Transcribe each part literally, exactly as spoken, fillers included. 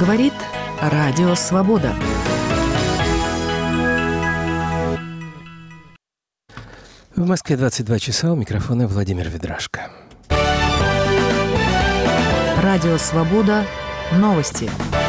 Говорит Радио Свобода. В Москве двадцать два часа, у микрофона Владимир Ведрашко. Радио Свобода. Новости.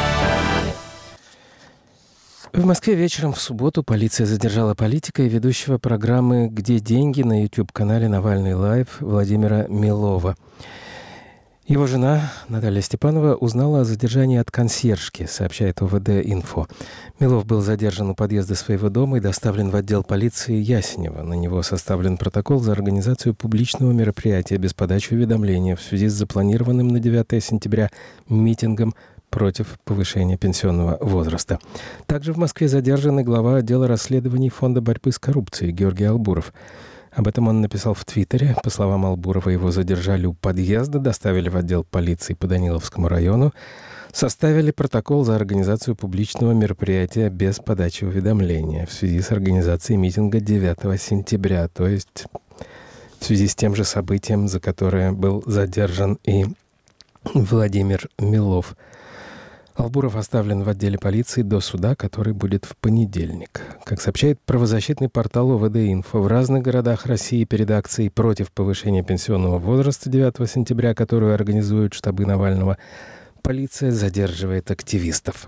В Москве вечером в субботу полиция задержала политика и ведущего программы «Где деньги» на YouTube-канале «Навальный лайв» Владимира Милова. Его жена Наталья Степанова узнала о задержании от консьержки, сообщает ОВД-Инфо. Милов был задержан у подъезда своего дома и доставлен в отдел полиции Ясенева. На него составлен протокол за организацию публичного мероприятия без подачи уведомления в связи с запланированным на девятое сентября митингом против повышения пенсионного возраста. Также в Москве задержан и глава отдела расследований Фонда борьбы с коррупцией Георгий Албуров. Об этом он написал в Твиттере. По словам Албурова, его задержали у подъезда, доставили в отдел полиции по Даниловскому району, составили протокол за организацию публичного мероприятия без подачи уведомления в связи с организацией митинга девятого сентября, то есть в связи с тем же событием, за которое был задержан и Владимир Милов. Албуров оставлен в отделе полиции до суда, который будет в понедельник. Как сообщает правозащитный портал ОВД-Инфо, в разных городах России перед акцией против повышения пенсионного возраста девятого сентября, которую организуют штабы Навального, полиция задерживает активистов.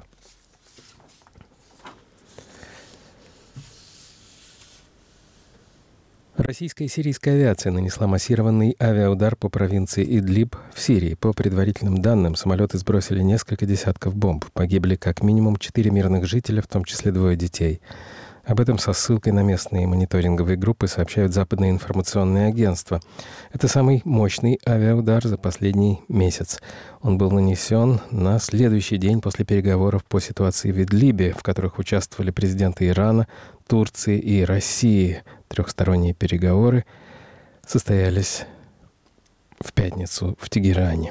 Российская и сирийская авиация нанесла массированный авиаудар по провинции Идлиб в Сирии. По предварительным данным, самолеты сбросили несколько десятков бомб. Погибли как минимум четыре мирных жителя, в том числе двое детей. Об этом со ссылкой на местные мониторинговые группы сообщают западные информационные агентства. Это самый мощный авиаудар за последний месяц. Он был нанесен на следующий день после переговоров по ситуации в Идлибе, в которых участвовали президенты Ирана, Турции и России. Трехсторонние переговоры состоялись в пятницу в Тегеране.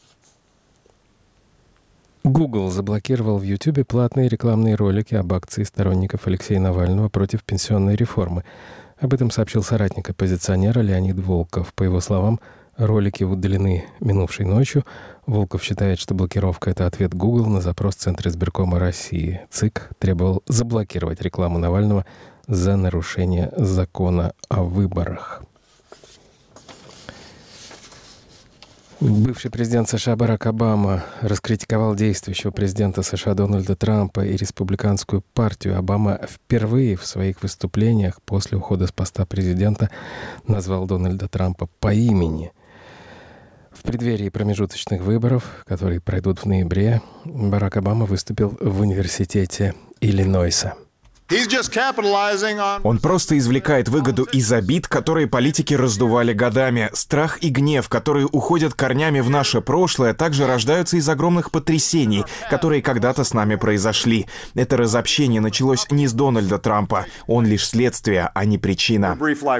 Google заблокировал в YouTube платные рекламные ролики об акции сторонников Алексея Навального против пенсионной реформы. Об этом сообщил соратник оппозиционера Леонид Волков. По его словам, ролики удалены минувшей ночью. Волков считает, что блокировка — это ответ Google на запрос Центра избиркома России. ЦИК требовал заблокировать рекламу Навального за нарушение закона о выборах. Бывший президент США Барак Обама раскритиковал действующего президента США Дональда Трампа и республиканскую партию. Обама впервые в своих выступлениях после ухода с поста президента назвал Дональда Трампа по имени. В преддверии промежуточных выборов, которые пройдут в ноябре, Барак Обама выступил в университете Иллинойса. Он просто извлекает выгоду из обид, которые политики раздували годами. Страх и гнев, которые уходят корнями в наше прошлое, также рождаются из огромных потрясений, которые когда-то с нами произошли. Это разобщение началось не с Дональда Трампа. Он лишь следствие, а не причина.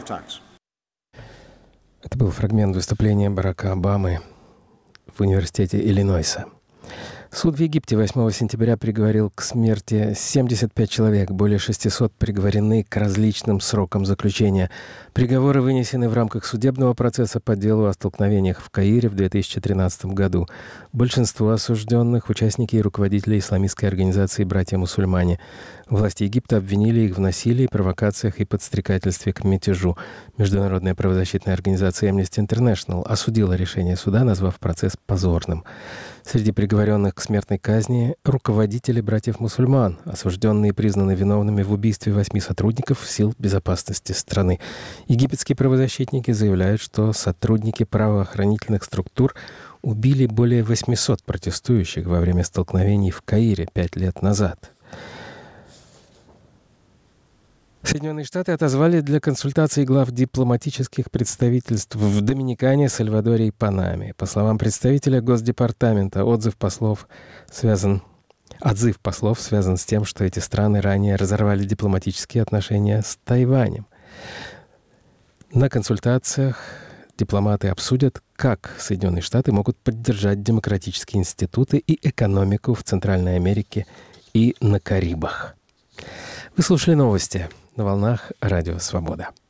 Это был фрагмент выступления Барака Обамы в университете Иллинойса. Суд в Египте восьмого сентября приговорил к смерти семьдесят пять человек, более шестисот приговорены к различным срокам заключения. Приговоры вынесены в рамках судебного процесса по делу о столкновениях в Каире в две тысячи тринадцатом году. Большинство осужденных — участники и руководители исламистской организации «Братья-мусульмане». Власти Египта обвинили их в насилии, провокациях и подстрекательстве к мятежу. Международная правозащитная организация Amnesty International осудила решение суда, назвав процесс позорным. Среди приговоренных к смертной казни — руководители братьев-мусульман, осужденные и признаны виновными в убийстве восьми сотрудников сил безопасности страны. Египетские правозащитники заявляют, что сотрудники правоохранительных структур убили более восьмисот протестующих во время столкновений в Каире пять лет назад. Соединенные Штаты отозвали для консультаций глав дипломатических представительств в Доминикане, Сальвадоре и Панаме. По словам представителя Госдепартамента, отзыв послов связан, отзыв послов связан с тем, что эти страны ранее разорвали дипломатические отношения с Тайванем. На консультациях дипломаты обсудят, как Соединенные Штаты могут поддержать демократические институты и экономику в Центральной Америке и на Карибах. Вы слушали новости на волнах Радио Свобода.